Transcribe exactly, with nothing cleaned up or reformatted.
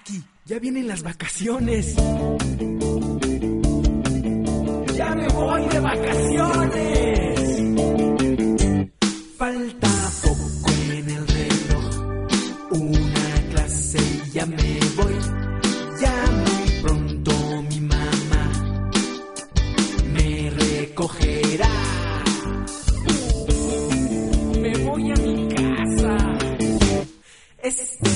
Jackie, ya vienen las vacaciones. ¡Ya me voy de vacaciones! Falta poco en el reloj, una clase y ya me voy. Ya muy pronto mi mamá me recogerá. Me voy a mi casa. Es